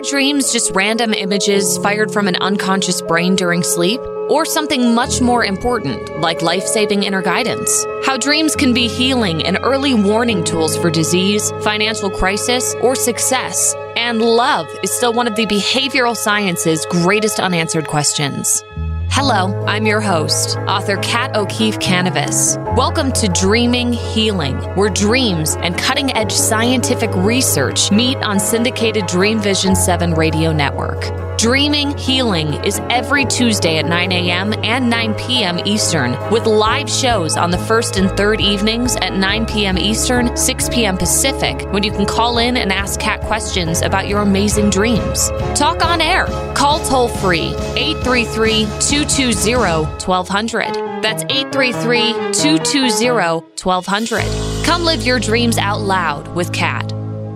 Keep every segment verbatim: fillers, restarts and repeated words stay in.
dreams just random images fired from an unconscious brain during sleep? Or something much more important, like life-saving inner guidance? How dreams can be healing and early warning tools for disease, financial crisis, or success. And love is still one of the behavioral science's greatest unanswered questions. Hello, I'm your host, author Kat O'Keefe Canavas. Welcome to Dreaming Healing, where dreams and cutting-edge scientific research meet on syndicated Dream Vision seven radio network. Dreaming Healing is every Tuesday at nine a.m. and nine p.m. Eastern, with live shows on the first and third evenings at nine p.m. Eastern, six p.m. Pacific, when you can call in and ask Kat questions about your amazing dreams. Talk on air. Call toll-free, eight three three, two two zero, one two zero zero. That's eight three three, two two zero, one two zero zero. Come live your dreams out loud with Kat.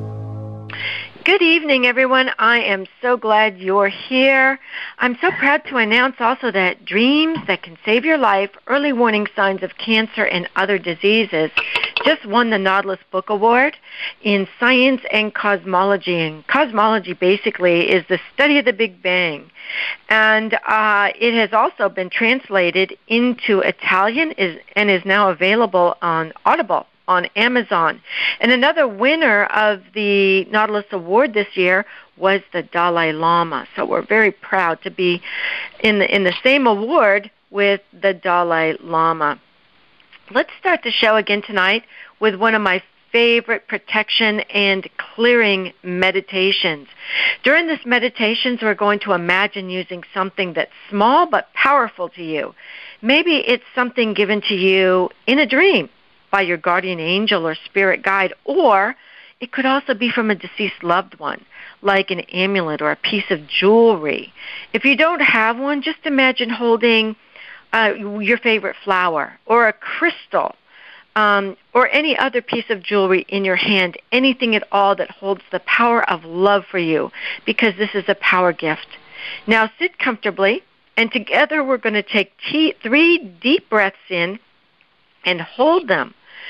Good evening, everyone. I am so glad you're here. I'm so proud to announce also that Dreams That Can Save Your Life, Early Warning Signs of Cancer and Other Diseases just won the Nautilus Book Award in Science and Cosmology. And cosmology basically is the study of the Big Bang. And uh, it has also been translated into Italian is, and is now available on Audible on Amazon. And another winner of the Nautilus Award this year was the Dalai Lama. So we're very proud to be in the, in the same award with the Dalai Lama. Let's start the show again tonight with one of my favorite protection and clearing meditations. During this meditations, we're going to imagine using something that's small but powerful to you. Maybe it's something given to you in a dream by your guardian angel or spirit guide, or it could also be from a deceased loved one, like an amulet or a piece of jewelry. If you don't have one, just imagine holding uh, your favorite flower or a crystal um, or any other piece of jewelry in your hand, anything at all that holds the power of love for you, because this is a power gift. Now sit comfortably, and together we're going to take t- three deep breaths in and hold them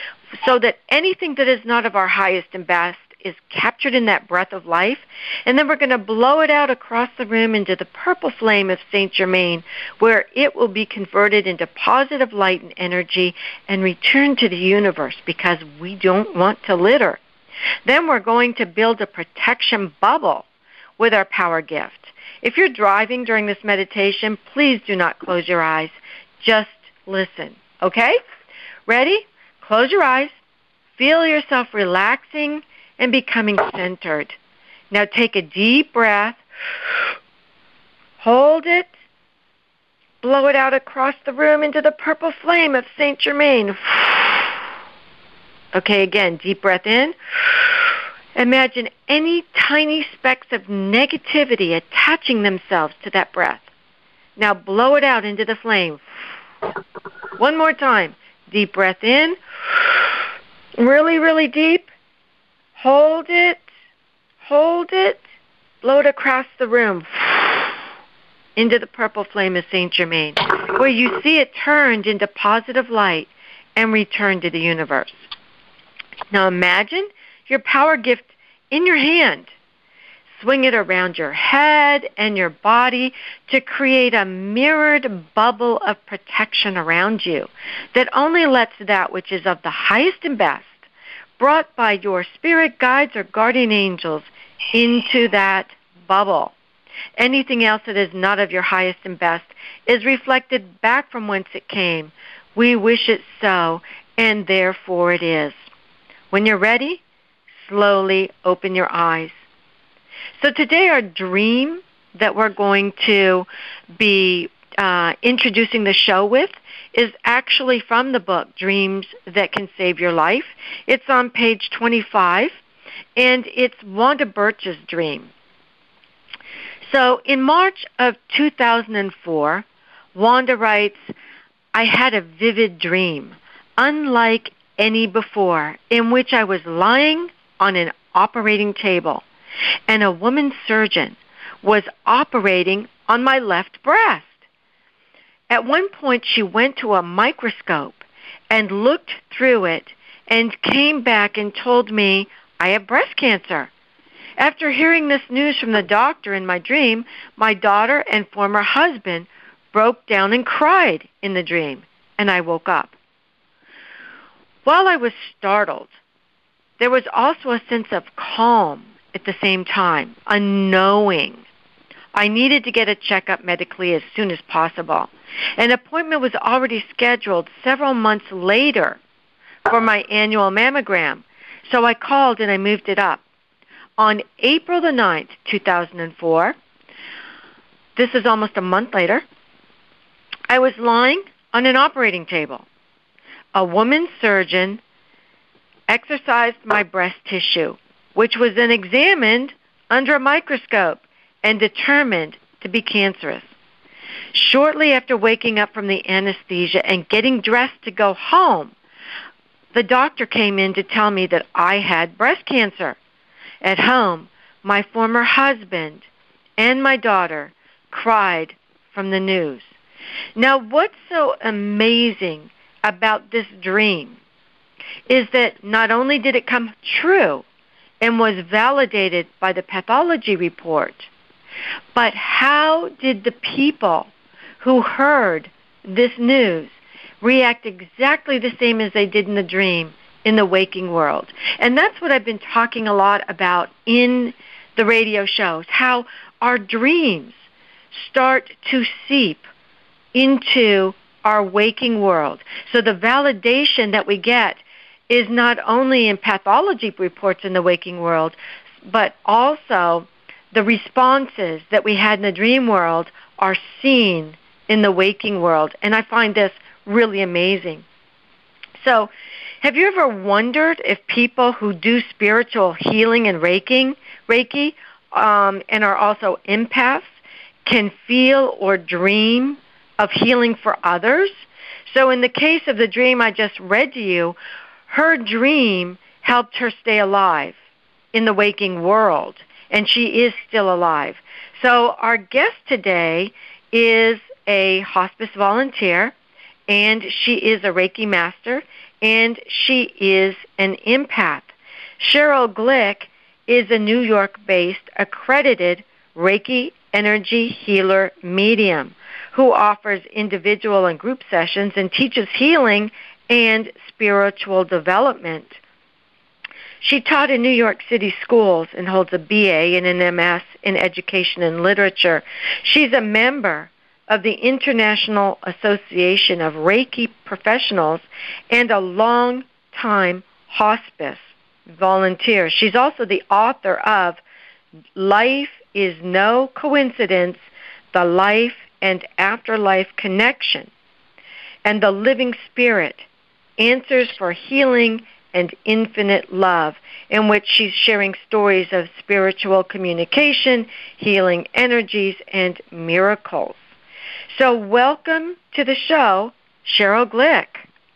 so that anything that is not of our highest and best is captured in that breath of life. And then we're going to blow it out across the room into the purple flame of Saint Germain, where it will be converted into positive light and energy and return to the universe, because we don't want to litter. Then we're going to build a protection bubble with our power gift. If you're driving during this meditation, please do not close your eyes. Just listen, okay? Ready? Close your eyes. Feel yourself relaxing and becoming centered. Now take a deep breath. Hold it. Blow it out across the room into the purple flame of Saint Germain. Okay, again, deep breath in. Imagine any tiny specks of negativity attaching themselves to that breath. Now blow it out into the flame. One more time. Deep breath in, really, really deep. Hold it, hold it, blow it across the room into the purple flame of Saint Germain, where you see it turned into positive light and returned to the universe. Now imagine your power gift in your hand. Swing it around your head and your body to create a mirrored bubble of protection around you that only lets that which is of the highest and best, brought by your spirit guides or guardian angels, into that bubble. Anything else that is not of your highest and best is reflected back from whence it came. We wish it so, and therefore it is. When you're ready, slowly open your eyes. So today our dream that we're going to be uh, introducing the show with is actually from the book Dreams That Can Save Your Life. It's on page twenty-five, and it's Wanda Birch's dream. So in March of two thousand four, Wanda writes, I had a vivid dream, unlike any before, in which I was lying on an operating table, and a woman surgeon was operating on my left breast. At one point, she went to a microscope and looked through it and came back and told me I have breast cancer. After hearing this news from the doctor in my dream, my daughter and former husband broke down and cried in the dream, and I woke up. While I was startled, there was also a sense of calm at the same time, a knowing. I needed to get a checkup medically as soon as possible. An appointment was already scheduled several months later for my annual mammogram, so I called and I moved it up. On April the ninth, two thousand four, this is almost a month later, I was lying on an operating table. A woman surgeon excised my breast tissue, which was then examined under a microscope and determined to be cancerous. Shortly after waking up from the anesthesia and getting dressed to go home, the doctor came in to tell me that I had breast cancer. At home, my former husband and my daughter cried from the news. Now, what's so amazing about this dream is that not only did it come true and was validated by the pathology report, but how did the people who heard this news react exactly the same as they did in the dream in the waking world? And that's what I've been talking a lot about in the radio shows, how our dreams start to seep into our waking world. So the validation that we get is not only in pathology reports in the waking world, but also the responses that we had in the dream world are seen in the waking world. And I find this really amazing. So have you ever wondered if people who do spiritual healing and Reiki, Reiki um, and are also empaths can feel or dream of healing for others? So in the case of the dream I just read to you, her dream helped her stay alive in the waking world, and she is still alive. So our guest today is a hospice volunteer, and she is a Reiki master, and she is an empath. Cheryl Glick is a New York-based accredited Reiki energy healer medium who offers individual and group sessions and teaches healing and spiritual development. She taught in New York City schools and holds a B A and an M S in education and literature. She's a member of the International Association of Reiki Professionals and a long-time hospice volunteer. She's also the author of Life is No Coincidence, The Life and Afterlife Connection, and The Living Spirit, Answers for Healing and Infinite Love, in which she's sharing stories of spiritual communication, healing energies, and miracles. So welcome to the show, Cheryl Glick.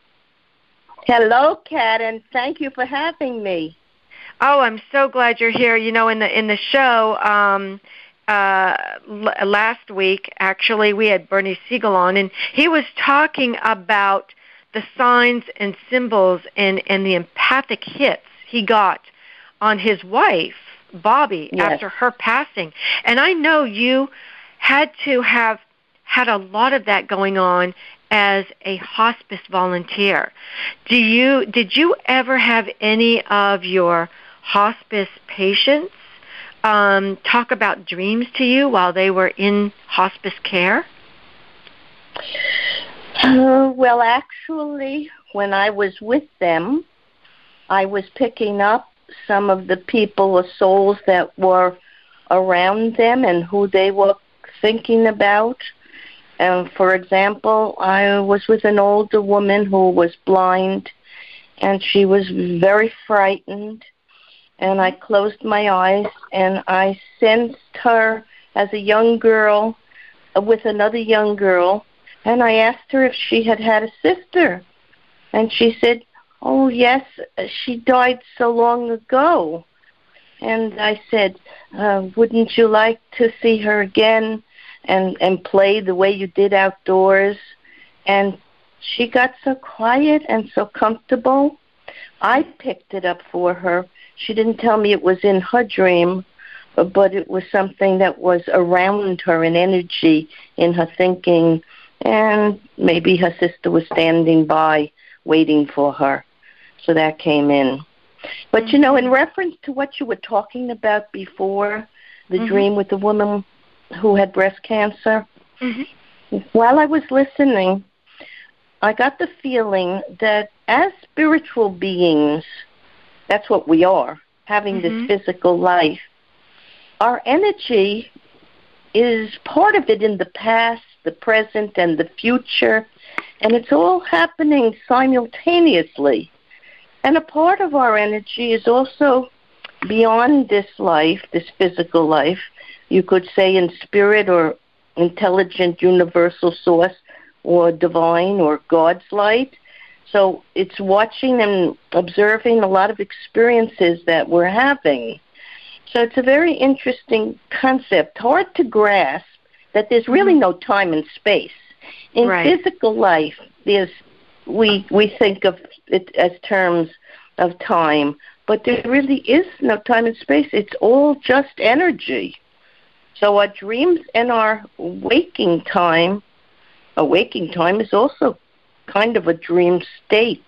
Hello, Kat, and thank you for having me. Oh, I'm so glad you're here. You know, in the in the show um, uh, l- last week, actually, we had Bernie Siegel on, and he was talking about the signs and symbols and, and the empathic hits he got on his wife, Bobby, yes. after her passing. And I know you had to have had a lot of that going on as a hospice volunteer. Do you did you ever have any of your hospice patients um, talk about dreams to you while they were in hospice care? Uh, well, actually, when I was with them, I was picking up some of the people or souls that were around them and who they were thinking about. And for example, I was with an older woman who was blind, and she was very frightened. And I closed my eyes, and I sensed her as a young girl with another young girl. And I asked her if she had had a sister. And she said, oh, yes, she died so long ago. And I said, uh, wouldn't you like to see her again and, and play the way you did outdoors? And she got so quiet and so comfortable. I picked it up for her. She didn't tell me it was in her dream, but it was something that was around her, an energy in her thinking, and maybe her sister was standing by waiting for her. So that came in. But, mm-hmm. you know, in reference to what you were talking about before, the mm-hmm. dream with the woman who had breast cancer, mm-hmm. while I was listening, I got the feeling that as spiritual beings, that's what we are, having mm-hmm. this physical life, our energy is part of it in the past, the present, and the future, and it's all happening simultaneously. And a part of our energy is also beyond this life, this physical life, you could say in spirit or intelligent universal source or divine or God's light. So it's watching and observing a lot of experiences that we're having. So it's a very interesting concept, hard to grasp that there's really no time and space. In right. physical life, there's we we think of it as terms of time, but there really is no time and space. It's all just energy. So our dreams and our waking time, a waking time is also kind of a dream state.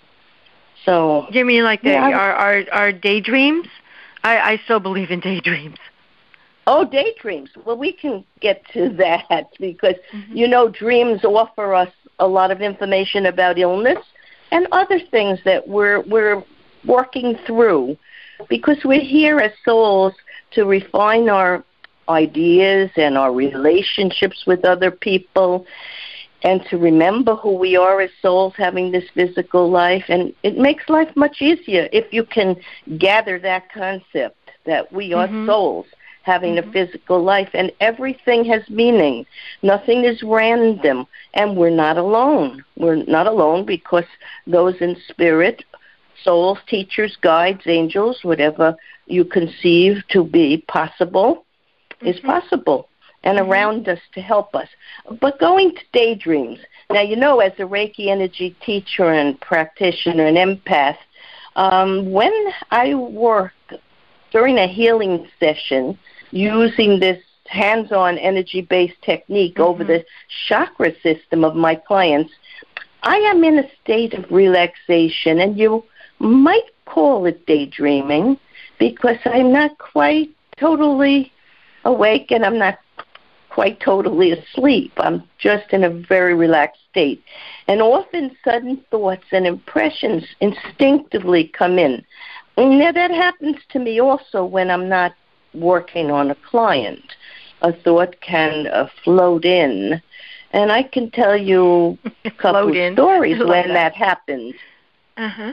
So you mean like the, yeah, our, our our daydreams? I, I still believe in daydreams. Oh, daydreams. Well, we can get to that because, mm-hmm. you know, dreams offer us a lot of information about illness and other things that we're we're working through because we're here as souls to refine our ideas and our relationships with other people and to remember who we are as souls having this physical life. And it makes life much easier if you can gather that concept that we are mm-hmm. souls having mm-hmm. a physical life, and everything has meaning. Nothing is random, and we're not alone. We're not alone because those in spirit, souls, teachers, guides, angels, whatever you conceive to be possible, mm-hmm. is possible and mm-hmm. around us to help us. But going to daydreams, now, you know, as a Reiki energy teacher and practitioner and empath, um, when I work during a healing session, using this hands-on energy-based technique mm-hmm. over the chakra system of my clients, I am in a state of relaxation, and you might call it daydreaming because I'm not quite totally awake and I'm not quite totally asleep. I'm just in a very relaxed state. And often sudden thoughts and impressions instinctively come in. Now, that happens to me also when I'm not working on a client. A thought can uh, float in, and I can tell you a couple of stories when that, that happens. Uh-huh.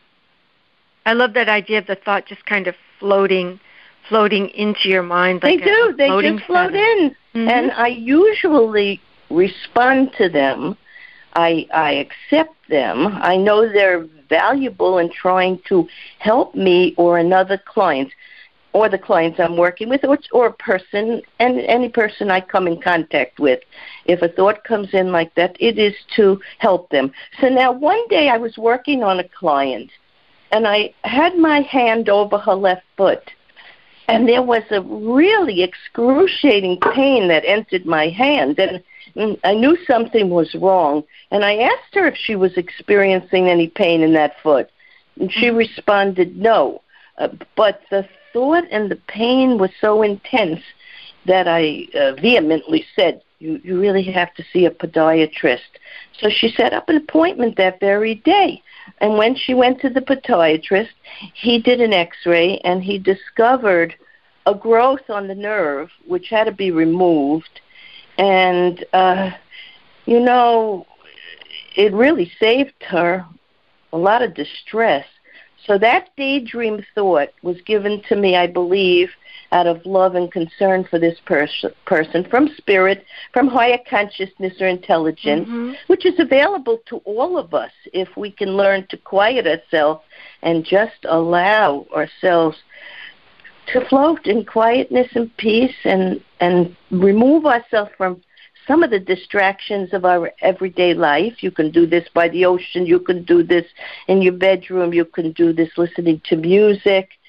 I love that idea of the thought just kind of floating floating into your mind. Like they do. They just float feather. in, mm-hmm. and I usually respond to them. I, I accept them. I know they're valuable in trying to help me or another client, or the clients I'm working with, or, or a person, and any person I come in contact with. If a thought comes in like that, it is to help them. So now one day I was working on a client, and I had my hand over her left foot, and there was a really excruciating pain that entered my hand, and I knew something was wrong. And I asked her if she was experiencing any pain in that foot, and she mm-hmm. responded no. Uh, but the thought and the pain was so intense that I uh, vehemently said, you, you really have to see a podiatrist. So she set up an appointment that very day. And when she went to the podiatrist, he did an x-ray, and he discovered a growth on the nerve, which had to be removed. And, uh, you know, it really saved her a lot of distress. So that daydream thought was given to me, I believe, out of love and concern for this pers- person from spirit, from higher consciousness or intelligence, mm-hmm. which is available to all of us if we can learn to quiet ourselves and just allow ourselves to float in quietness and peace and, and remove ourselves from some of the distractions of our everyday life. You can do this by the ocean. You can do this in your bedroom. You can do this listening to music.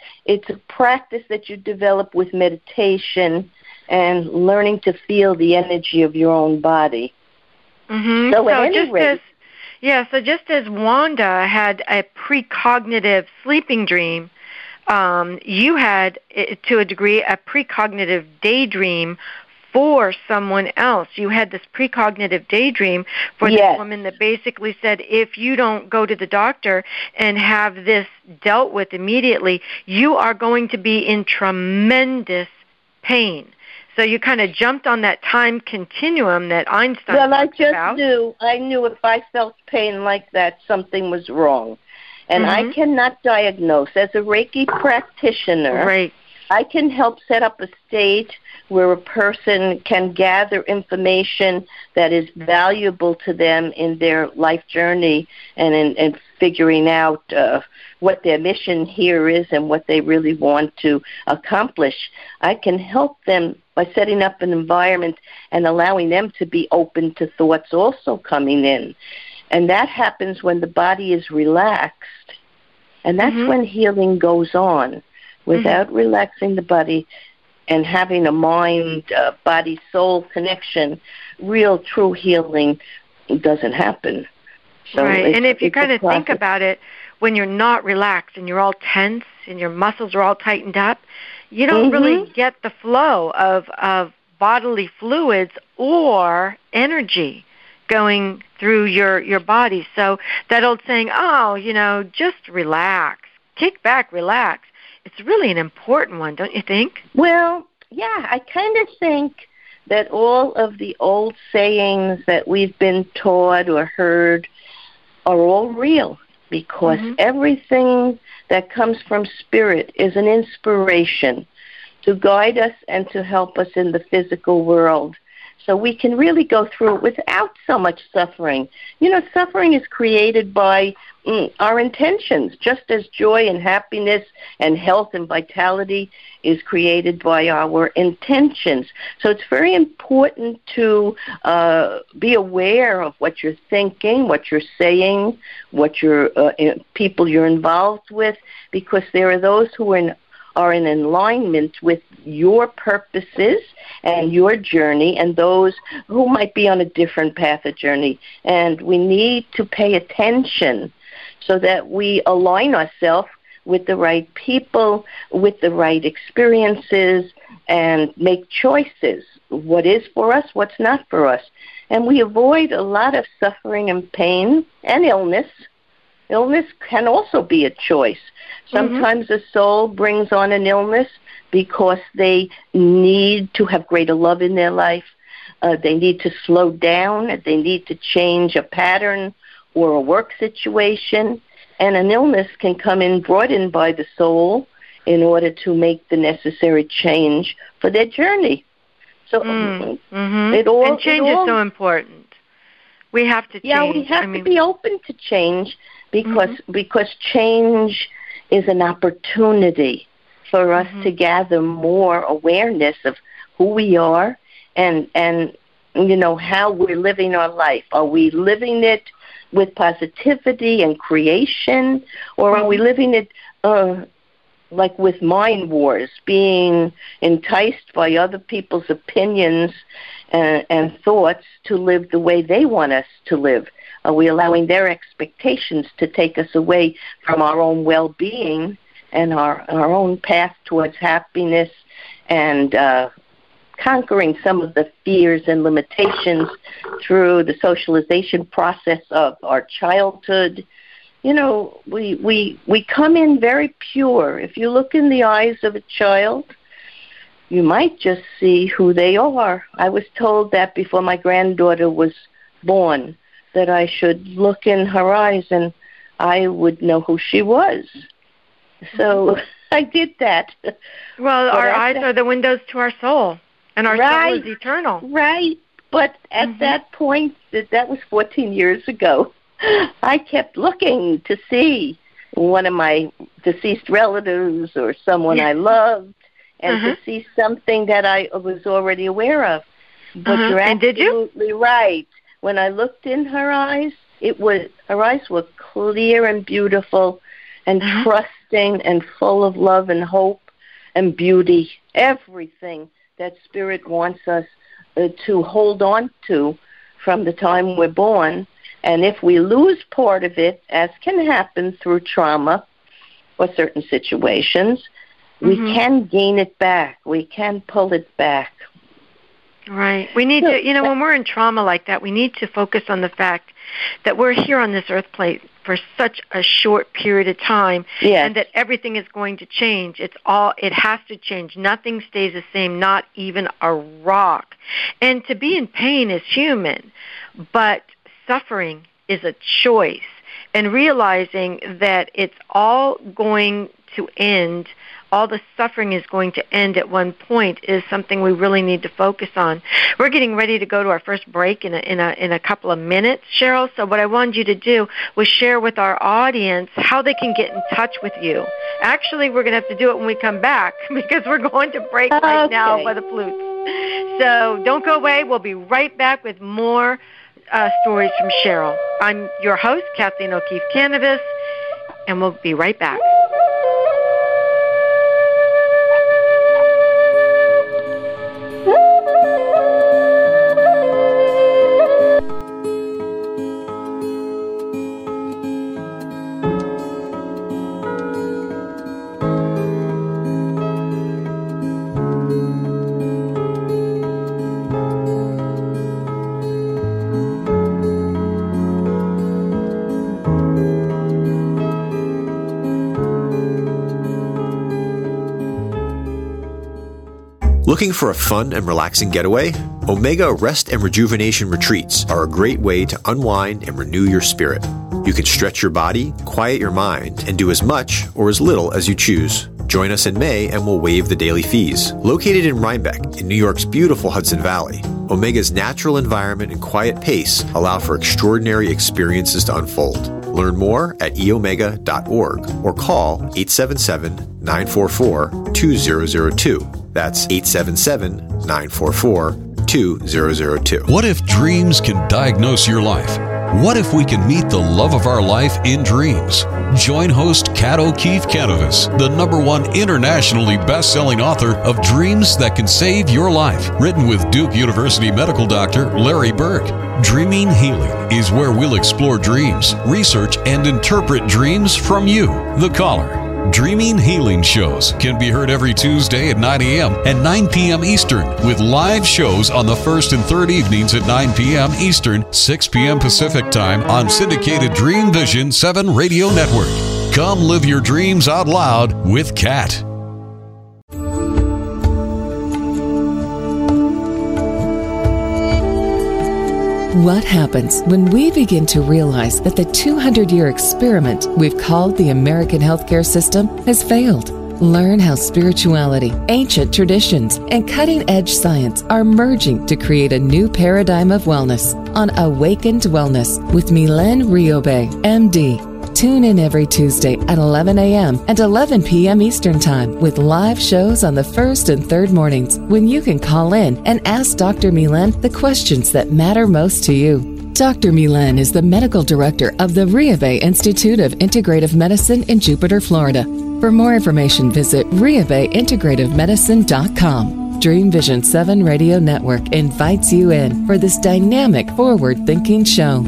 it's a practice that you develop with meditation and learning to feel the energy of your own body. Mm-hmm. So, so at any just rate, as yeah, so just as Wanda had a precognitive sleeping dream, um, you had, to a degree, a precognitive daydream for someone else. You had this precognitive daydream for yes. this woman that basically said, if you don't go to the doctor and have this dealt with immediately, you are going to be in tremendous pain. So you kind of jumped on that time continuum that Einstein well, talks I just about. knew, I knew if I felt pain like that, something was wrong. And mm-hmm. I cannot diagnose. As a Reiki practitioner, right. I can help set up a state where a person can gather information that is valuable to them in their life journey and in, in figuring out uh, what their mission here is and what they really want to accomplish. I can help them by setting up an environment and allowing them to be open to thoughts also coming in. And that happens when the body is relaxed. And that's mm-hmm. when healing goes on. Without mm-hmm. relaxing the body and having a mind, uh, body, soul connection, real, true healing doesn't happen. So right, and if you kind of think about it, when you're not relaxed and you're all tense and your muscles are all tightened up, you don't mm-hmm. really get the flow of, of bodily fluids or energy going through your, your body. So that old saying, oh, you know, just relax, kick back, relax. It's really an important one, don't you think? Well, yeah, I kind of think that all of the old sayings that we've been taught or heard are all real because mm-hmm. everything that comes from spirit is an inspiration to guide us and to help us in the physical world. So we can really go through it without so much suffering. You know, suffering is created by mm, our intentions, just as joy and happiness and health and vitality is created by our intentions. So it's very important to uh, be aware of what you're thinking, what you're saying, what you're, uh, people you're involved with, because there are those who are in are in alignment with your purposes and your journey and those who might be on a different path of journey. And we need to pay attention so that we align ourselves with the right people, with the right experiences, and make choices. What is for us, what's not for us. And we avoid a lot of suffering and pain and illness. Illness can also be a choice. Sometimes mm-hmm. a soul brings on an illness because they need to have greater love in their life. Uh, they need to slow down. They need to change a pattern or a work situation. And an illness can come in brought in by the soul in order to make the necessary change for their journey. So mm-hmm. it all, and change it all, is so important. We have to change. Yeah, we have I to mean, be open to change because mm-hmm. because change is an opportunity for us mm-hmm. to gather more awareness of who we are and and you know how we're living our life. Are we living it with positivity and creation, or mm-hmm. are we living it uh, like with mind wars, being enticed by other people's opinions and, and thoughts to live the way they want us to live? Are we allowing their expectations to take us away from our own well-being and our, our own path towards happiness and uh, conquering some of the fears and limitations through the socialization process of our childhood? You know, we, we, we come in very pure. If you look in the eyes of a child, you might just see who they are. I was told that before my granddaughter was born, that I should look in her eyes and I would know who she was. So I did that. Well, our eyes that, are the windows to our soul, and our right, soul is eternal. Right, but at mm-hmm. that point, that, that was fourteen years ago, I kept looking to see one of my deceased relatives or someone I loved, and uh-huh. to see something that I was already aware of. But uh-huh. you're and absolutely did you? right. When I looked in her eyes, it was her eyes were clear and beautiful and uh-huh. uplifting and full of love and hope and beauty, everything that Spirit wants us uh, to hold on to from the time we're born. And if we lose part of it, as can happen through trauma or certain situations, mm-hmm. we can gain it back. We can pull it back. Right. We need to, you know, when we're in trauma like that, we need to focus on the fact that we're here on this earth plate for such a short period of time, yes. and that everything is going to change. It's all, it has to change. Nothing stays the same, not even a rock. And to be in pain is human, but suffering is a choice. And realizing that it's all going to end, all the suffering is going to end at one point, is something we really need to focus on. We're getting ready to go to our first break in a, in a, in a couple of minutes, Cheryl. So what I wanted you to do was share with our audience how they can get in touch with you. Actually, we're going to have to do it when we come back because we're going to break right okay. now by the flutes. So don't go away. We'll be right back with more uh, stories from Cheryl. I'm your host, Kathleen O'Keefe Kanavos, and we'll be right back. Looking for a fun and relaxing getaway? Omega Rest and Rejuvenation Retreats are a great way to unwind and renew your spirit. You can stretch your body, quiet your mind, and do as much or as little as you choose. Join us in May and we'll waive the daily fees. Located in Rhinebeck, in New York's beautiful Hudson Valley, Omega's natural environment and quiet pace allow for extraordinary experiences to unfold. Learn more at e omega dot org or call eight seven seven, nine four four, two zero zero two. That's eight seven seven, nine four four, two zero zero two. What if dreams can diagnose your life? What if we can meet the love of our life in dreams? Join host Kat O'Keefe Kanavos, the number one internationally best-selling author of Dreams That Can Save Your Life, written with Duke University medical doctor Larry Burke. Dreaming Healing is where we'll explore dreams, research, and interpret dreams from you, the caller. Dreaming Healing shows can be heard every Tuesday at nine a.m. and nine p.m. Eastern, with live shows on the first and third evenings at nine p.m. Eastern, six p.m. Pacific Time on syndicated Dream Vision seven Radio Network. Come live your dreams out loud with Kat. What happens when we begin to realize that the two hundred year experiment we've called the American healthcare system has failed? Learn how spirituality, ancient traditions, and cutting-edge science are merging to create a new paradigm of wellness on Awakened Wellness with Mylène Riobe, M D. Tune in every Tuesday at eleven a.m. and eleven p.m. Eastern Time with live shows on the first and third mornings when you can call in and ask Doctor Mylène the questions that matter most to you. Doctor Mylène is the medical director of the Riobe Institute of Integrative Medicine in Jupiter, Florida. For more information, visit riobe integrative medicine dot com. Dream Vision seven Radio Network invites you in for this dynamic, forward-thinking show.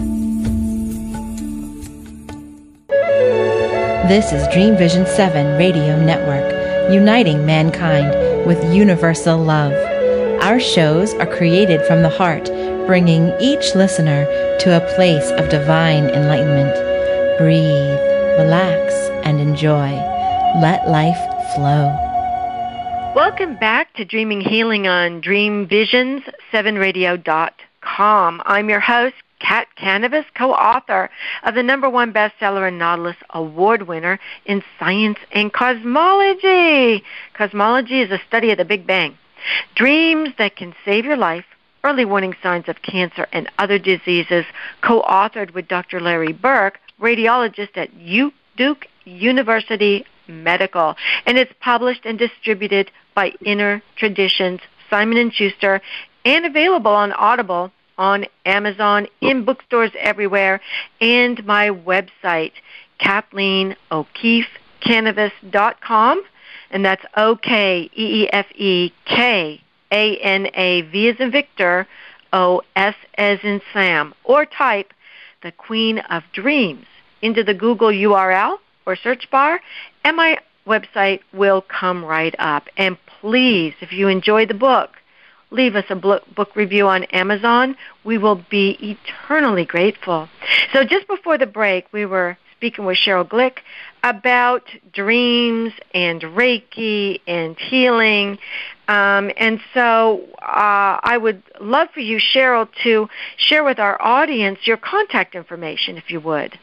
This is Dream Vision seven Radio Network, uniting mankind with universal love. Our shows are created from the heart, bringing each listener to a place of divine enlightenment. Breathe, relax, and enjoy. Let life flow. Welcome back to Dreaming Healing on dream visions seven radio dot com. I'm your host, Kat Kanavos, co-author of the number one bestseller and Nautilus Award winner in Science and Cosmology. Cosmology is a study of the Big Bang. Dreams That Can Save Your Life, Early Warning Signs of Cancer and Other Diseases, co-authored with Doctor Larry Burke, radiologist at Duke University Medical. And it's published and distributed by Inner Traditions, Simon and Schuster, and available on Audible, on Amazon, in bookstores everywhere, and my website, Kathleen O'Keefe Canevas dot com, and that's O K E E F E K A N A V as in Victor, O S as in Sam, or type The Queen of Dreams into the Google U R L or search bar, and my website will come right up. And please, if you enjoy the book, leave us a book review on Amazon. We will be eternally grateful. So just before the break, we were speaking with Cheryl Glick about dreams and Reiki and healing. Um, and so uh, I would love for you, Cheryl, to share with our audience your contact information, if you would.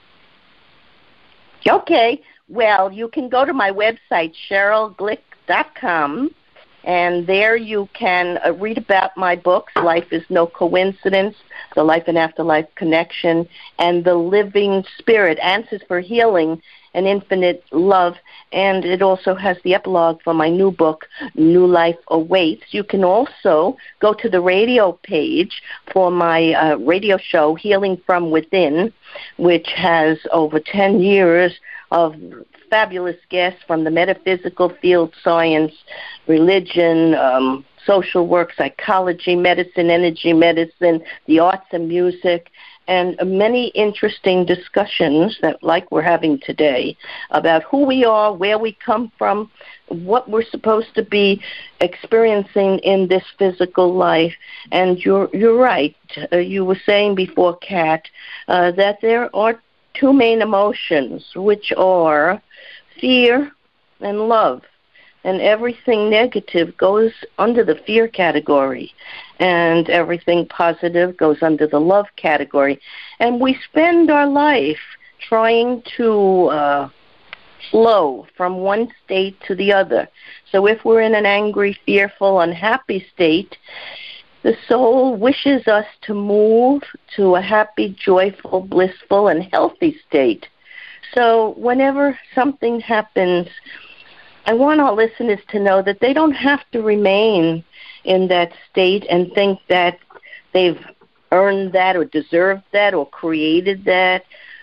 Okay. Well, you can go to my website, cheryl glick dot com, and there you can uh, read about my books, Life is No Coincidence, The Life and Afterlife Connection, and The Living Spirit, Answers for Healing and Infinite Love. And it also has the epilogue for my new book, New Life Awaits. You can also go to the radio page for my uh, radio show, Healing from Within, which has over ten years of fabulous guests from the metaphysical field, science, religion, um, social work, psychology, medicine, energy medicine, the arts and music, and many interesting discussions that, like we're having today, about who we are, where we come from, what we're supposed to be experiencing in this physical life. And you're you're right. Uh, you were saying before, Kat, uh, that there are two main emotions, which are fear and love. And everything negative goes under the fear category, and everything positive goes under the love category. And we spend our life trying to uh, flow from one state to the other. So if we're in an angry, fearful, unhappy state, the soul wishes us to move to a happy, joyful, blissful, and healthy state. So whenever something happens, I want our listeners to know that they don't have to remain in that state and think that they've earned that or deserved that or created that.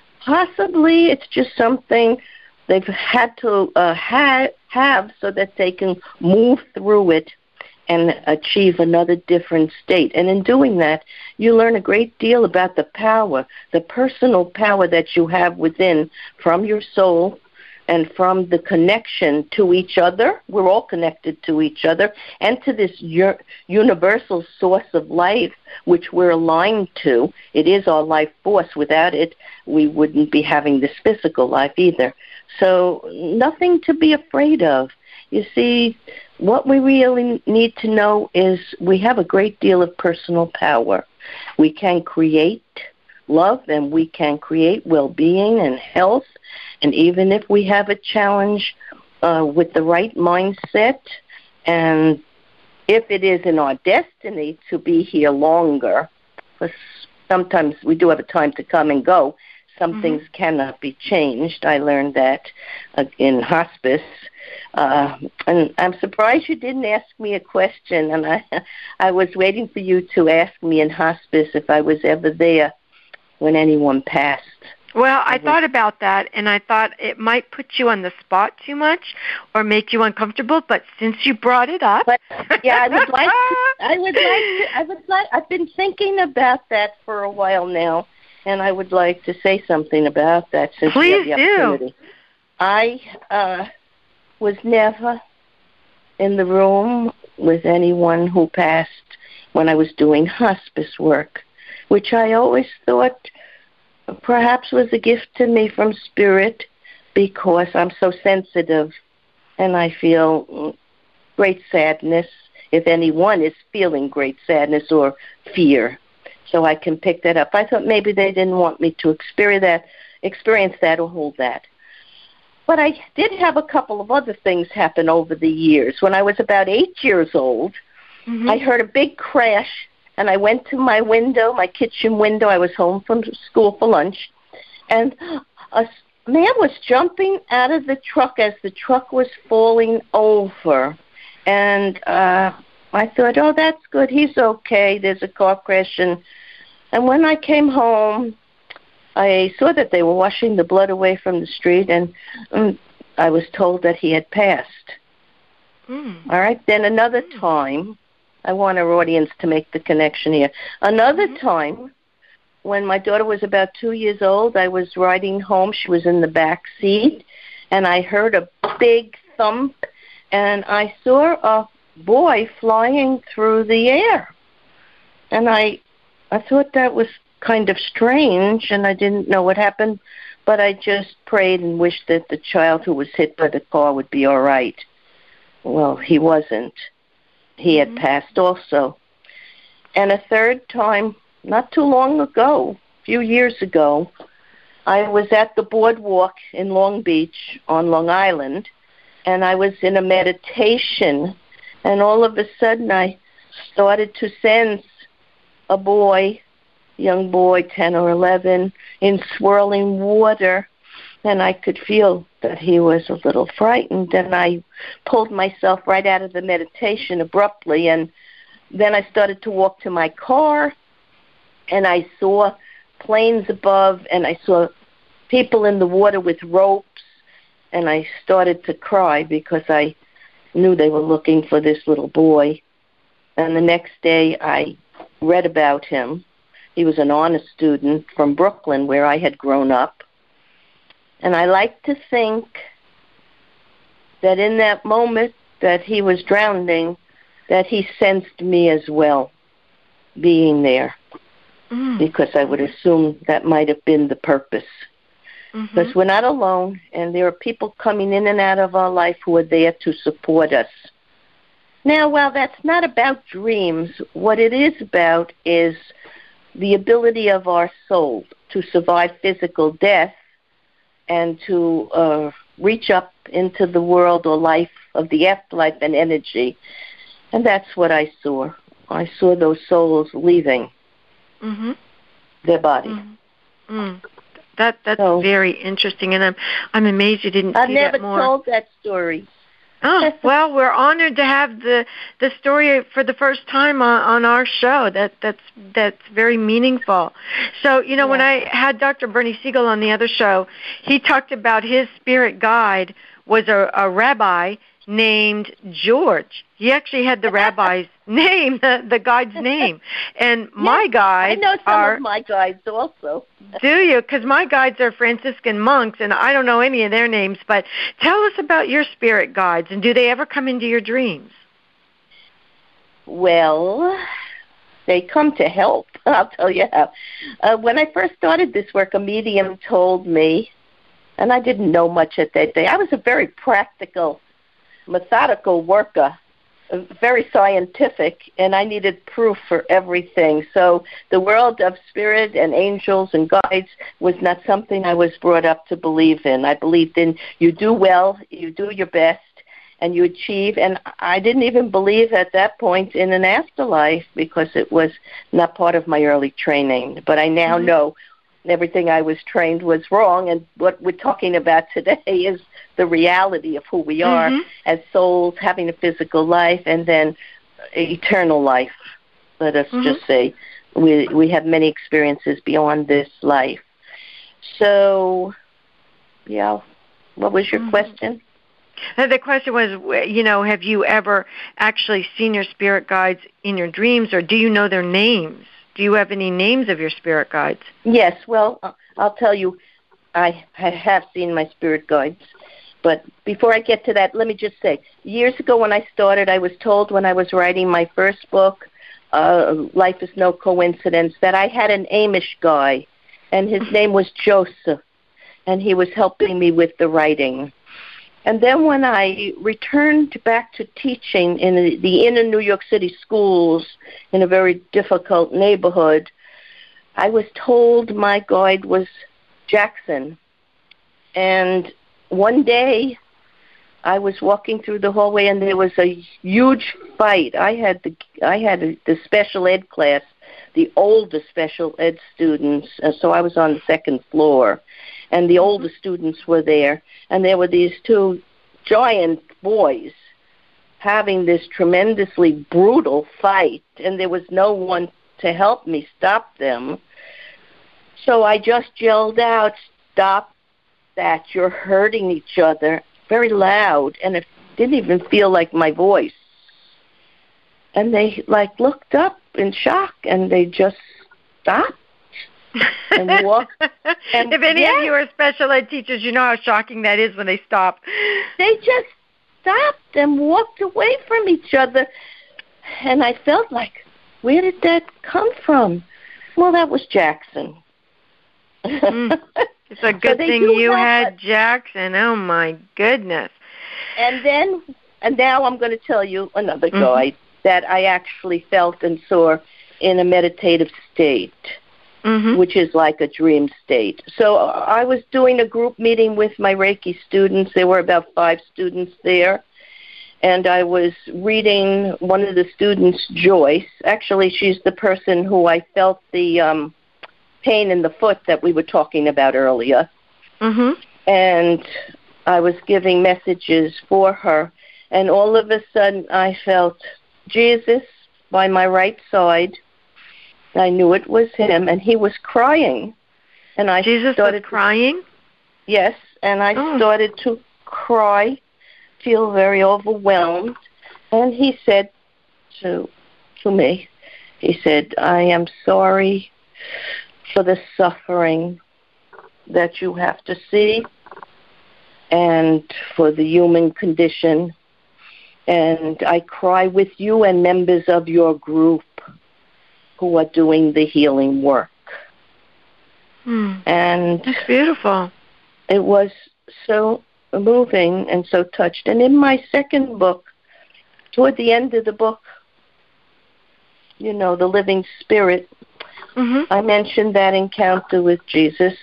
Possibly it's just something they've had to uh, ha- have so that they can move through it and achieve another different state. And in doing that, you learn a great deal about the power, the personal power that you have within from your soul and from the connection to each other. We're all connected to each other, and to this u- universal source of life, which we're aligned to. It is our life force. Without it, we wouldn't be having this physical life either. So nothing to be afraid of. You see, what we really need to know is we have a great deal of personal power. We can create love, and we can create well-being and health. And even if we have a challenge uh, with the right mindset, and if it is in our destiny to be here longer, because sometimes we do have a time to come and go, some mm-hmm. things cannot be changed. I learned that uh, in hospice. Uh, and I'm surprised you didn't ask me a question, and I, I was waiting for you to ask me in hospice if I was ever there when anyone passed. Well, I thought about that, and I thought it might put you on the spot too much or make you uncomfortable, but since you brought it up. But, yeah, I would like to, I would like to, I would like, I've been thinking about that for a while now, and I would like to say something about that since Please we have the opportunity. do. I uh, was never in the room with anyone who passed when I was doing hospice work, which I always thought perhaps was a gift to me from Spirit, because I'm so sensitive and I feel great sadness if anyone is feeling great sadness or fear. So I can pick that up. I thought maybe they didn't want me to experience that, experience that or hold that. But I did have a couple of other things happen over the years. When I was about eight years old, mm-hmm. I heard a big crash. And I went to my window, my kitchen window. I was home from school for lunch. And a man was jumping out of the truck as the truck was falling over. And uh, I thought, oh, that's good. He's okay. There's a car crash. And, and when I came home, I saw that they were washing the blood away from the street. And um, I was told that he had passed. Mm. All right. Then another time, I want our audience to make the connection here. Another mm-hmm. time, when my daughter was about two years old, I was riding home. She was in the back seat, and I heard a big thump, and I saw a boy flying through the air. And I, I thought that was kind of strange, and I didn't know what happened, but I just prayed and wished that the child who was hit by the car would be all right. Well, he wasn't. He had mm-hmm. passed also. And a third time, not too long ago, a few years ago, I was at the boardwalk in Long Beach on Long Island, and I was in a meditation, and all of a sudden I started to sense a boy, young boy, ten or eleven, in swirling water, and I could feel that he was a little frightened, and I pulled myself right out of the meditation abruptly, and then I started to walk to my car, and I saw planes above, and I saw people in the water with ropes, and I started to cry because I knew they were looking for this little boy. And the next day I read about him. He was an honor student from Brooklyn, where I had grown up. And I like to think that in that moment that he was drowning, that he sensed me as well being there. Mm. Because I would assume that might have been the purpose. Mm-hmm. Because we're not alone, and there are people coming in and out of our life who are there to support us. Now, while that's not about dreams, what it is about is the ability of our soul to survive physical death and to uh, reach up into the world or life of the afterlife and energy. And that's what I saw. I saw those souls leaving mm-hmm. their body. Mm-hmm. Mm. That that's so very interesting, and I'm I'm amazed you didn't I've see never that more. told that story. Oh, well, we're honored to have the the story for the first time on, on our show. That that's that's very meaningful. So, you know, yeah. when I had Doctor Bernie Siegel on the other show, he talked about his spirit guide was a, a rabbi named George. He actually had the rabbi's name, the, the guide's name. And my yes, guides I know some are, of my guides also. Do you? Because my guides are Franciscan monks, and I don't know any of their names. But tell us about your spirit guides, and do they ever come into your dreams? Well, they come to help. I'll tell you how. Uh, when I first started this work, a medium told me, and I didn't know much at that day. I was a very practical, methodical worker, very scientific, and I needed proof for everything. So the world of spirit and angels and guides was not something I was brought up to believe in. I believed in you do well, you do your best, and you achieve. And I didn't even believe at that point in an afterlife because it was not part of my early training. But I now mm-hmm. know everything I was trained was wrong, and what we're talking about today is the reality of who we are mm-hmm. as souls having a physical life and then eternal life. Let us mm-hmm. just say we we have many experiences beyond this life. So, yeah, what was your mm-hmm. question? The question was, you know, have you ever actually seen your spirit guides in your dreams, or do you know their names? Do you have any names of your spirit guides? Yes, well, I'll tell you, I have seen my spirit guides. But before I get to that, let me just say, years ago when I started, I was told when I was writing my first book, uh, Life is No Coincidence, that I had an Amish guy, and his name was Joseph, and he was helping me with the writing. And then when I returned back to teaching in the, the inner New York City schools in a very difficult neighborhood, I was told my guide was Jackson. And one day I was walking through the hallway and there was a huge fight. I had the I had the special ed class, the older special ed students, and so I was on the second floor. And the older students were there, and there were these two giant boys having this tremendously brutal fight, and there was no one to help me stop them. So I just yelled out, "Stop that, you're hurting each other." very loud, and it didn't even feel like my voice. And they, like, looked up in shock, and they just stopped and walked. And, if any yeah, of you are special ed teachers, you know how shocking that is when they stop. They just stopped and walked away from each other. And I felt like, where did that come from? Well, that was Jackson. Mm. It's a good so thing you had it. Jackson. Oh, my goodness. And then, and now I'm going to tell you another mm-hmm. guide that I actually felt and saw in a meditative state, mm-hmm. which is like a dream state. So I was doing a group meeting with my Reiki students. There were about five students there. And I was reading one of the students, Joyce. Actually, she's the person who I felt the um, pain in the foot that we were talking about earlier. Mm-hmm. And I was giving messages for her. And all of a sudden, I felt Jesus by my right side. I knew it was him, and he was crying. And I Jesus started was crying? To, yes, and I oh. started to cry, feel very overwhelmed. And he said to to me, he said, I am sorry for the suffering that you have to see and for the human condition. And I cry with you and members of your group who are doing the healing work. Hmm. And that's beautiful. It was so moving and so touched. And in my second book, toward the end of the book, you know, The Living Spirit, mm-hmm. I mentioned that encounter with Jesus.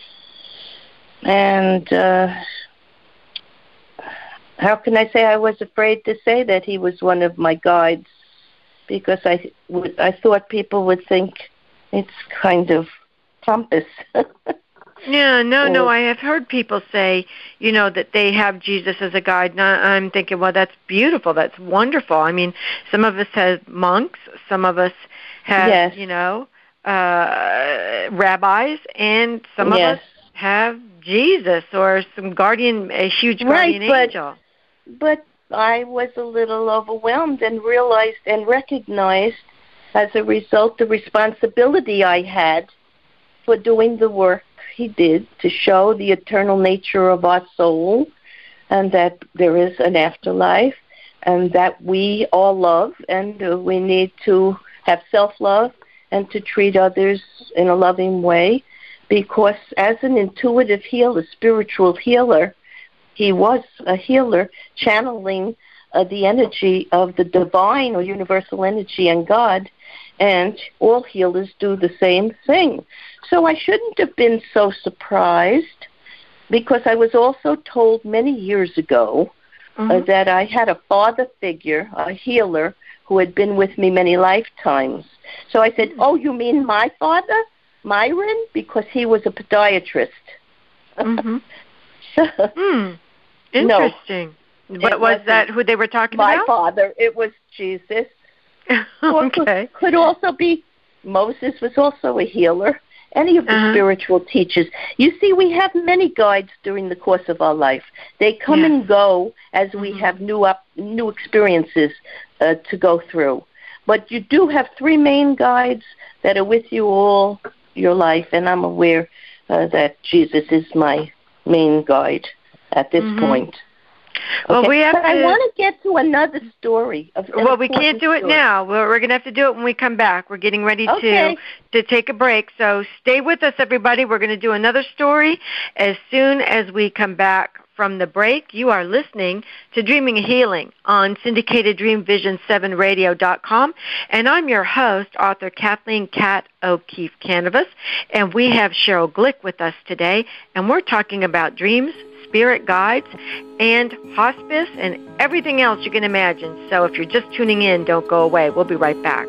And uh, how can I say I was afraid to say that he was one of my guides? Because I, w- I thought people would think it's kind of pompous. Yeah, no, no, I have heard people say, you know, that they have Jesus as a guide, and I'm thinking, well, that's beautiful, that's wonderful. I mean, some of us have monks, some of us have, yes. you know, uh, rabbis, and some yes. of us have Jesus or some guardian, a huge guardian right, angel. But, but I was a little overwhelmed and realized and recognized as a result the responsibility I had for doing the work he did to show the eternal nature of our soul and that there is an afterlife and that we all love and uh, we need to have self-love and to treat others in a loving way, because as an intuitive healer, spiritual healer, he was a healer channeling uh, the energy of the divine or universal energy and God, and all healers do the same thing. So I shouldn't have been so surprised, because I was also told many years ago mm-hmm. uh, that I had a father figure, a healer, who had been with me many lifetimes. So I said, oh, you mean my father, Myron? Because he was a podiatrist. Mm-hmm. so, hmm. Interesting. No, what was that, who they were talking my about? My father. It was Jesus. Okay. Could, could also be, Moses was also a healer. Any of the uh-huh. spiritual teachers. You see, we have many guides during the course of our life. They come yeah. and go as we mm-hmm. have new up, new experiences uh, to go through. But you do have three main guides that are with you all your life, and I'm aware uh, that Jesus is my main guide at this mm-hmm. point. Well, okay. we have but to... I want to get to another story. Of well, we can't do it story. now. We're, we're going to have to do it when we come back. We're getting ready okay. to, to take a break. So stay with us, everybody. We're going to do another story as soon as we come back from the break. You are listening to Dreaming and Healing on syndicated dream vision seven radio dot com. And I'm your host, author Kathleen Cat O'Keefe Canavas. And we have Cheryl Glick with us today. And we're talking about dreams, spirit guides, and hospice, and everything else you can imagine. So if you're just tuning in, don't go away. We'll be right back.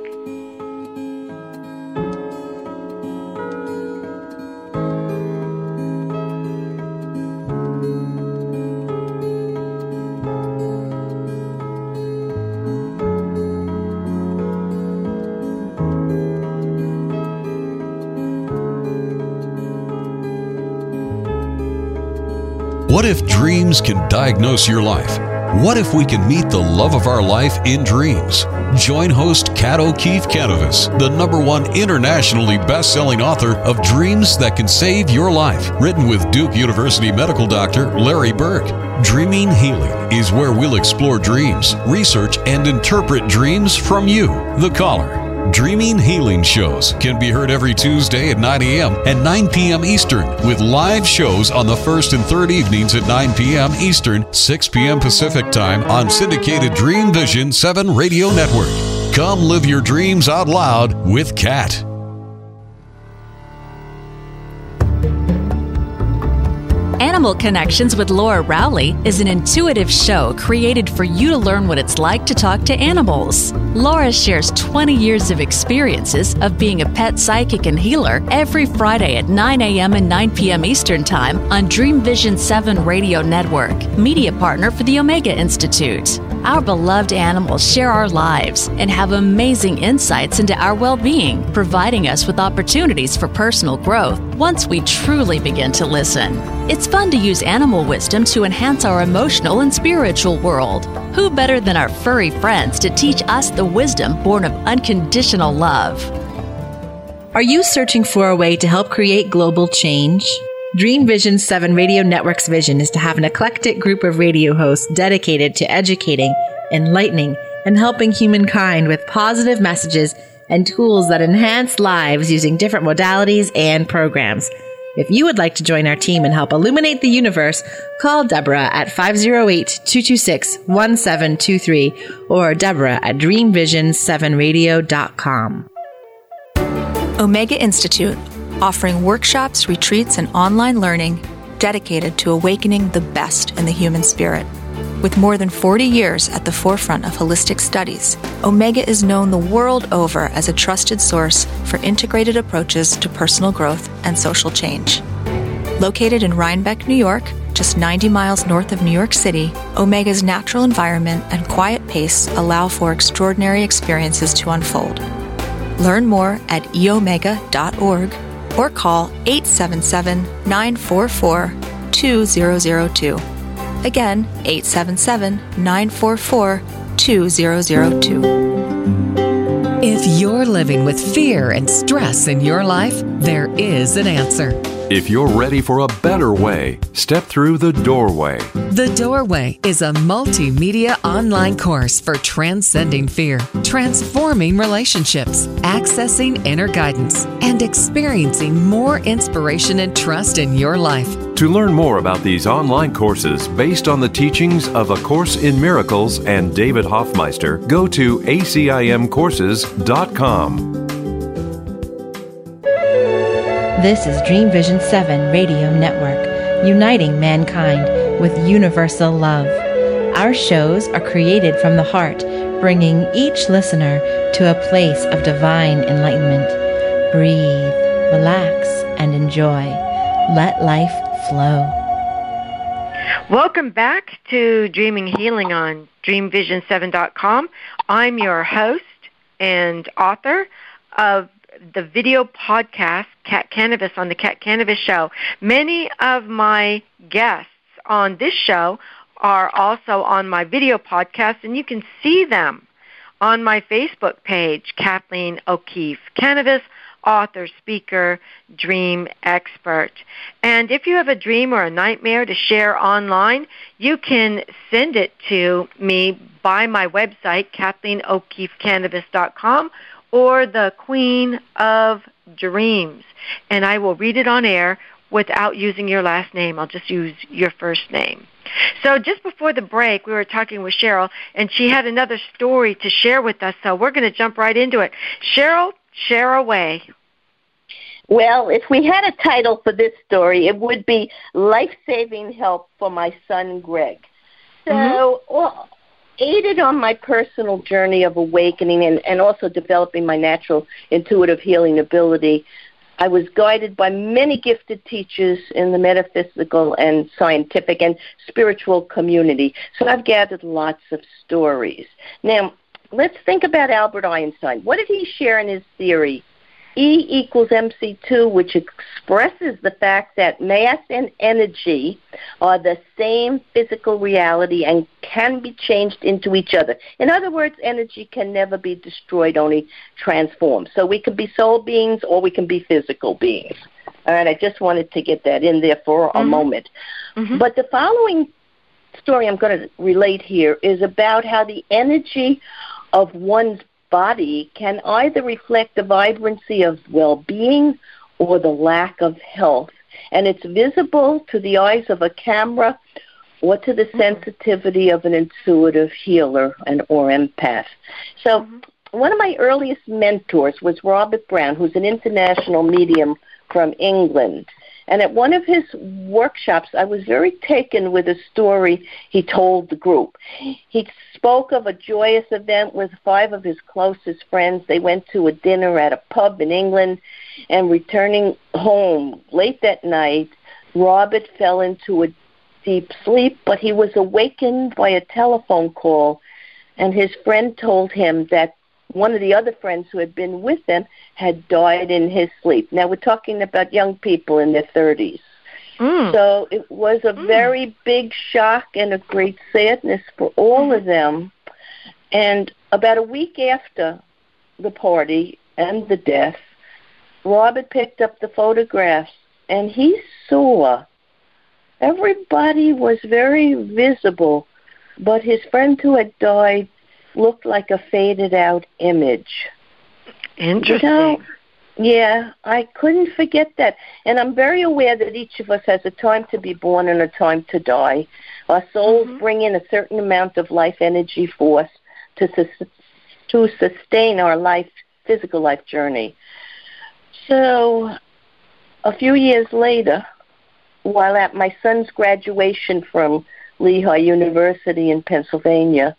What if dreams can diagnose your life? What if we can meet the love of our life in dreams? Join host Kat O'Keefe Kanavos, the number one internationally best-selling author of Dreams That Can Save Your Life, written with Duke University medical doctor Larry Berg. Dreaming Healing is where we'll explore dreams, research, and interpret dreams from you, the caller. Dreaming Healing shows can be heard every Tuesday at nine a.m. and nine p.m. Eastern, with live shows on the first and third evenings at nine p.m. Eastern, six p.m. Pacific Time on syndicated Dream Vision seven Radio Network. Come live your dreams out loud with Kat. Animal Connections with Laura Rowley is an intuitive show created for you to learn what it's like to talk to animals. Laura shares twenty years of experiences of being a pet psychic and healer every Friday at nine a.m. and nine p.m. Eastern Time on Dream Vision seven Radio Network, media partner for the Omega Institute. Our beloved animals share our lives and have amazing insights into our well-being, providing us with opportunities for personal growth once we truly begin to listen. It's fun to use animal wisdom to enhance our emotional and spiritual world. Who better than our furry friends to teach us the wisdom born of unconditional love? Are you searching for a way to help create global change? Dream Vision seven Radio Network's vision is to have an eclectic group of radio hosts dedicated to educating, enlightening, and helping humankind with positive messages and tools that enhance lives using different modalities and programs. If you would like to join our team and help illuminate the universe, call Deborah at five oh eight, two two six, one seven two three or Deborah at dream vision seven radio dot com. Omega Institute, offering workshops, retreats, and online learning dedicated to awakening the best in the human spirit. With more than forty years at the forefront of holistic studies, Omega is known the world over as a trusted source for integrated approaches to personal growth and social change. Located in Rhinebeck, New York, just ninety miles north of New York City, Omega's natural environment and quiet pace allow for extraordinary experiences to unfold. Learn more at e omega dot org or call eight seven seven, nine four four, two zero zero two. Again, eight seven seven, nine four four, two zero zero two. If you're living with fear and stress in your life, there is an answer. If you're ready for a better way, step through the doorway. The Doorway is a multimedia online course for transcending fear, transforming relationships, accessing inner guidance, and experiencing more inspiration and trust in your life. To learn more about these online courses based on the teachings of A Course in Miracles and David Hoffmeister, go to a c i m courses dot com. This is Dream Vision seven Radio Network, uniting mankind with universal love. Our shows are created from the heart, bringing each listener to a place of divine enlightenment. Breathe, relax, and enjoy. Let life flow. Welcome back to Dreaming Healing on dream vision seven dot com. I'm your host and author of the video podcast, Kat Kanavos on the Kat Kanavos Show. Many of my guests on this show are also on my video podcast, and you can see them on my Facebook page, Kathleen O'Keefe Kanavos, author, speaker, dream expert. And if you have a dream or a nightmare to share online, you can send it to me by my website, kathleen o'keefe kanavos dot com, or the Queen of Dreams, and I will read it on air without using your last name. I'll just use your first name. So just before the break, we were talking with Cheryl, and she had another story to share with us, so we're going to jump right into it. Cheryl, share away. Well, if we had a title for this story, it would be Life-Saving Help for My Son, Greg. So, mm-hmm. well, aided on my personal journey of awakening and, and also developing my natural intuitive healing ability, I was guided by many gifted teachers in the metaphysical and scientific and spiritual community. So I've gathered lots of stories. Now, let's think about Albert Einstein. What did he share in his theory? E equals M C two, which expresses the fact that mass and energy are the same physical reality and can be changed into each other. In other words, energy can never be destroyed, only transformed. So we can be soul beings or we can be physical beings. All right, I just wanted to get that in there for a mm-hmm. moment. Mm-hmm. But the following story I'm going to relate here is about how the energy of one's body can either reflect the vibrancy of well-being or the lack of health. And it's visible to the eyes of a camera or to the mm-hmm. sensitivity of an intuitive healer and or empath. So mm-hmm. one of my earliest mentors was Robert Brown, who's an international medium from England. And at one of his workshops, I was very taken with a story he told the group. He spoke of a joyous event with five of his closest friends. They went to a dinner at a pub in England, and returning home late that night, Robert fell into a deep sleep, but he was awakened by a telephone call, and his friend told him that one of the other friends who had been with them had died in his sleep. Now, we're talking about young people in their thirties. Mm. So it was a mm. very big shock and a great sadness for all mm. of them. And about a week after the party and the death, Robert picked up the photographs, and he saw everybody was very visible, but his friend who had died looked like a faded-out image. Interesting. You know, yeah, I couldn't forget that. And I'm very aware that each of us has a time to be born and a time to die. Our souls mm-hmm. bring in a certain amount of life energy force to, sus- to sustain our life, physical life journey. So a few years later, while at my son's graduation from Lehigh University in Pennsylvania,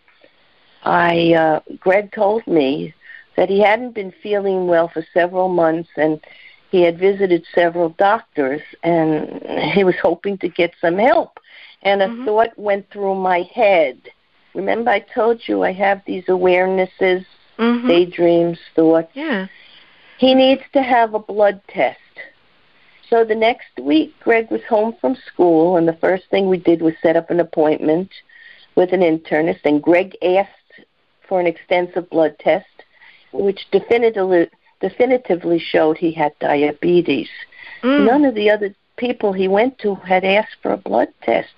I uh, Greg told me that he hadn't been feeling well for several months, and he had visited several doctors, and he was hoping to get some help. And a mm-hmm. thought went through my head. Remember I told you I have these awarenesses, mm-hmm. daydreams, thoughts. Yeah. He needs to have a blood test. So the next week, Greg was home from school, and the first thing we did was set up an appointment with an internist, and Greg asked for an extensive blood test, which definitively, definitively showed he had diabetes. Mm. None of the other people he went to had asked for a blood test.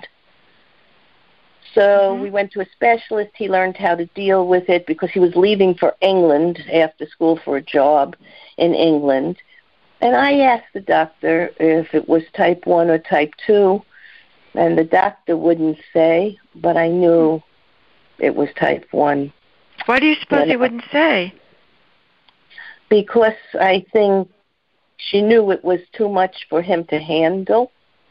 So mm-hmm. we went to a specialist. He learned how to deal with it because he was leaving for England after school for a job in England. And I asked the doctor if it was type one or type two, and the doctor wouldn't say, but I knew it was type one. Why do you suppose he wouldn't say? Because I think she knew it was too much for him to handle,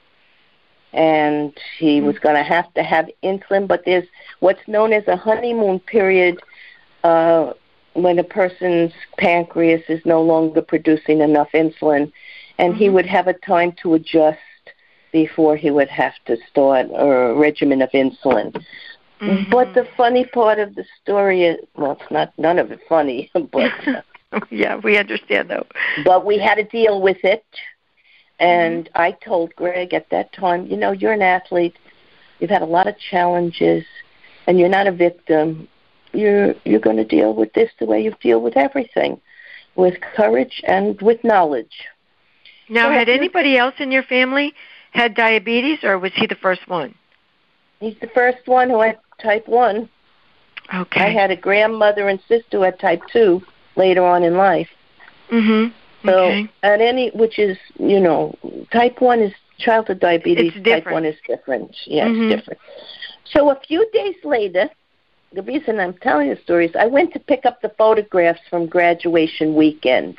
and he mm-hmm. was going to have to have insulin. But there's what's known as a honeymoon period uh, when a person's pancreas is no longer producing enough insulin, and mm-hmm. he would have a time to adjust before he would have to start a regimen of insulin. Mm-hmm. But the funny part of the story is, well, it's not none of it funny, but yeah, we understand though. But we had to deal with it, and mm-hmm. I told Greg at that time, you know, you're an athlete, you've had a lot of challenges, and you're not a victim. You're you're going to deal with this the way you deal with everything, with courage and with knowledge. Now, so had anybody else in your family had diabetes, or was he the first one? He's the first one who had type one. Okay. I had a grandmother and sister who had type two later on in life. Mm-hmm. So, okay. at any, which is, you know, type one is childhood diabetes. It's different. Type one is different. Yeah, mm-hmm. it's different. So a few days later, the reason I'm telling the story is I went to pick up the photographs from graduation weekend,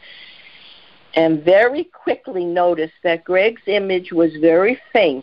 and very quickly noticed that Greg's image was very faint.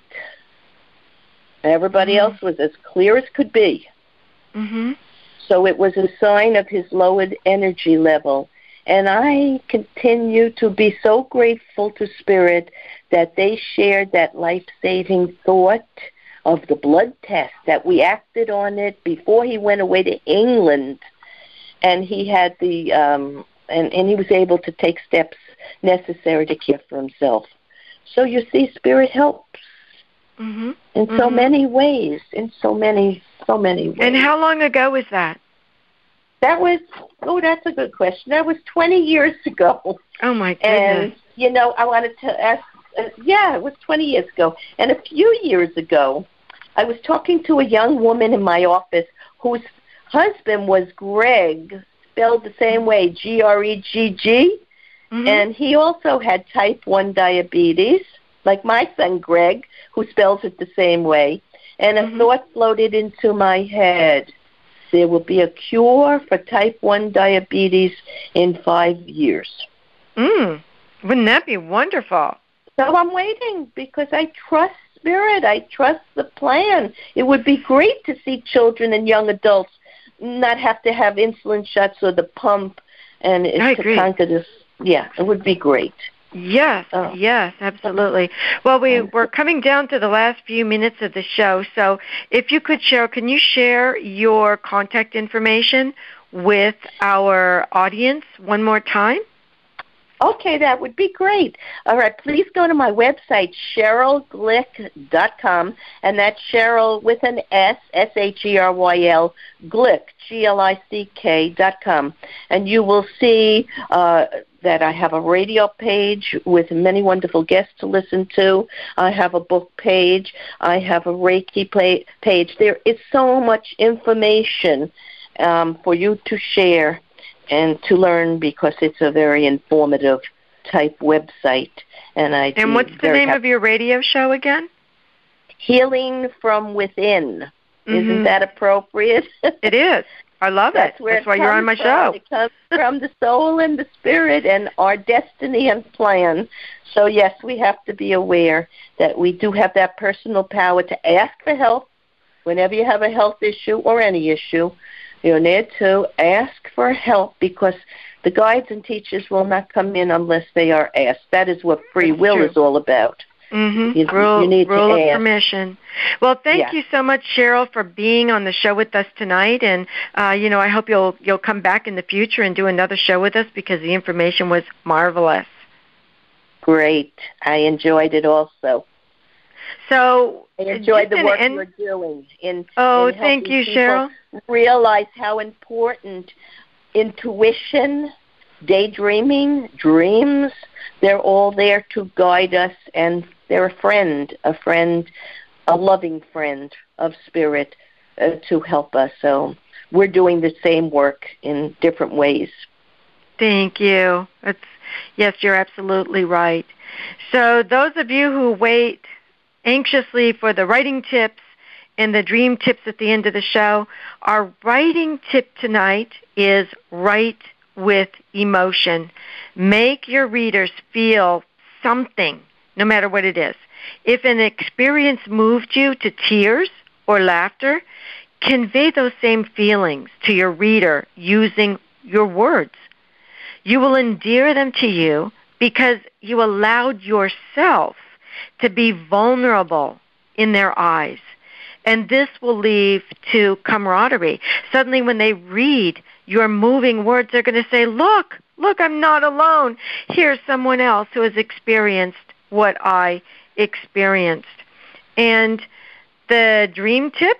Everybody mm-hmm. else was as clear as could be. Mm-hmm. So it was a sign of his lowered energy level. And I continue to be so grateful to Spirit that they shared that life-saving thought of the blood test, that we acted on it before he went away to England. And he had the um, and, and he was able to take steps necessary to care for himself. So you see, Spirit helps mm-hmm. in mm-hmm. so many ways, in so many, so many ways. And how long ago was that? That was, oh, that's a good question. That was twenty years ago. Oh, my goodness. And, you know, I wanted to ask, uh, yeah, it was twenty years ago. And a few years ago, I was talking to a young woman in my office whose husband was Greg, spelled the same way, G R E G G. Mm-hmm. And he also had type one diabetes, like my son Greg, who spells it the same way. And a mm-hmm. thought floated into my head. There will be a cure for type one diabetes in five years. Mm. Wouldn't that be wonderful? So I'm waiting because I trust Spirit. I trust the plan. It would be great to see children and young adults not have to have insulin shots or the pump and I to agree. conquer this. Yeah, it would be great. Yes, oh. yes, absolutely. Well, we, we're coming down to the last few minutes of the show, so if you could, Cheryl, can you share your contact information with our audience one more time? Okay, that would be great. All right, please go to my website, Cheryl Glick dot com, and that's Cheryl with an S, S H E R Y L, Glick, G L I C K dot com. And you will see uh, that I have a radio page with many wonderful guests to listen to. I have a book page. I have a Reiki play- page. There is so much information um, for you to share and to learn because it's a very informative type website. And I And what's the name happy. of your radio show again? Healing from Within. Mm-hmm. Isn't that appropriate? It is. I love That's it. Where That's it why you're on my from. show. It comes from the soul and the spirit and our destiny and plan. So, yes, we have to be aware that we do have that personal power to ask for help whenever you have a health issue or any issue. You need to ask for help because the guides and teachers will not come in unless they are asked. That is what free That's will true. is all about. Mm-hmm. You, rule you need rule to of ask. permission. Well, thank yeah. you so much, Cheryl, for being on the show with us tonight. And uh, you know, I hope you'll you'll come back in the future and do another show with us because the information was marvelous. Great. I enjoyed it also. So I enjoyed the work en- you're doing in Oh, in thank you, people Cheryl. Realize how important intuition, daydreaming, dreams, they're all there to guide us, and they're a friend, a friend, a loving friend of spirit uh, to help us. So we're doing the same work in different ways. Thank you. It's, yes, you're absolutely right. So those of you who wait anxiously for the writing tips and the dream tips at the end of the show, our writing tip tonight is write with emotion. Make your readers feel something, no matter what it is. If an experience moved you to tears or laughter, convey those same feelings to your reader using your words. You will endear them to you because you allowed yourself to be vulnerable in their eyes. And this will lead to camaraderie. Suddenly when they read your moving words, they're going to say, look, look, I'm not alone. Here's someone else who has experienced what I experienced. And the dream tip,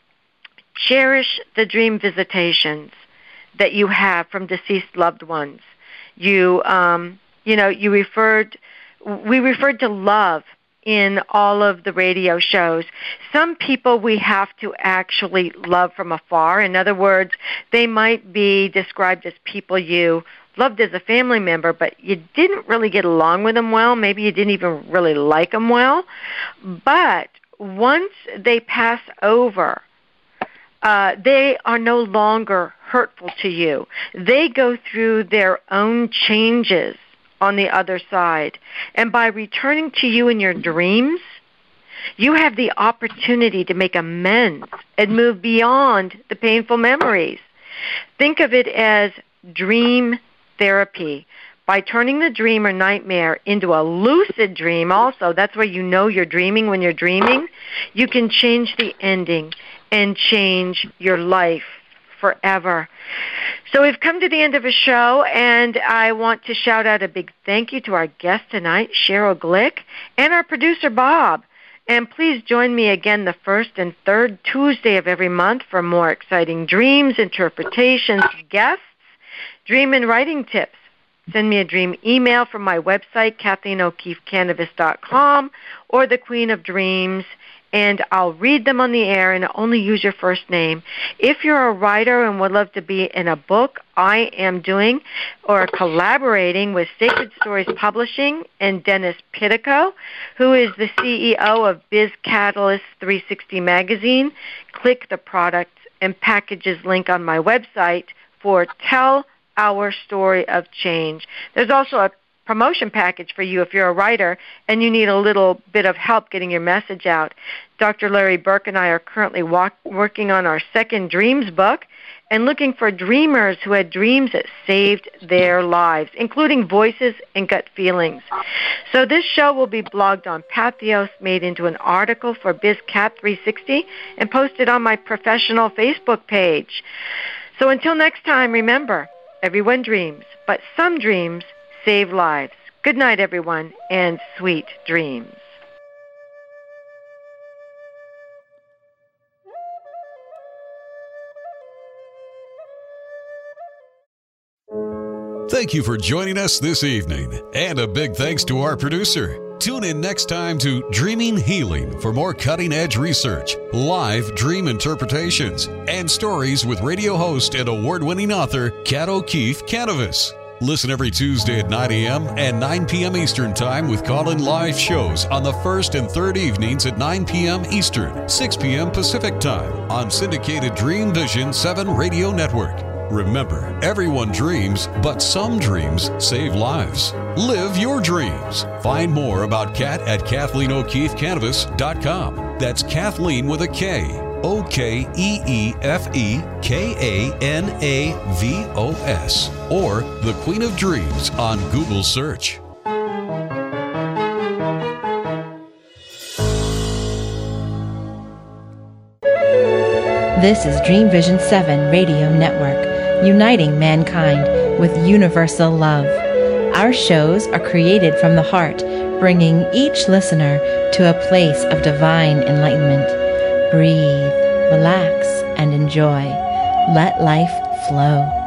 cherish the dream visitations that you have from deceased loved ones. You, um, you know, you referred, we referred to love in all of the radio shows. Some people we have to actually love from afar. In other words, they might be described as people you loved as a family member, but you didn't really get along with them well. Maybe you didn't even really like them well. But once they pass over, uh, they are no longer hurtful to you. They go through their own changes on the other side. And by returning to you in your dreams, you have the opportunity to make amends and move beyond the painful memories. Think of it as dream therapy. By turning the dream or nightmare into a lucid dream also, that's where you know you're dreaming when you're dreaming, you can change the ending and change your life forever. So we've come to the end of a show, and I want to shout out a big thank you to our guest tonight, Cheryl Glick, and our producer, Bob. And please join me again the first and third Tuesday of every month for more exciting dreams, interpretations, guests, dream and writing tips. Send me a dream email from my website, Kathleen O'Keefe Canavas dot com, or the Queen of Dreams, and I'll read them on the air and only use your first name. If you're a writer and would love to be in a book I am doing or collaborating with Sacred Stories Publishing and Dennis Pitico, who is the C E O of Biz Catalyst three sixty Magazine, click the product and packages link on my website for Tell Our Story of Change. There's also a promotion package for you if you're a writer and you need a little bit of help getting your message out. Doctor Larry Burke and I are currently walk, working on our second Dreams book and looking for dreamers who had dreams that saved their lives, including voices and gut feelings. So this show will be blogged on Pathos, made into an article for BizCat three sixty, and posted on my professional Facebook page. So until next time, remember, everyone dreams, but some dreams save lives. Good night, everyone, and sweet dreams. Thank you for joining us this evening, and a big thanks to our producer. Tune in next time to Dreaming Healing for more cutting-edge research, live dream interpretations, and stories with radio host and award-winning author Kat O'Keefe Canavas. Listen every Tuesday at nine a.m. and nine p.m. Eastern Time with call-in live shows on the first and third evenings at nine p.m. Eastern, six p.m. Pacific Time on syndicated Dream Vision seven Radio Network. Remember, everyone dreams, but some dreams save lives. Live your dreams. Find more about Kat at Kathleen O'Keefe Canavas dot com. That's Kathleen with a K. O K E E F E K A N A V O S, or The Queen of Dreams on Google search. This is Dream Vision seven Radio Network, uniting mankind with universal love. Our shows are created from the heart, bringing each listener to a place of divine enlightenment. Breathe, relax, and enjoy. Let life flow.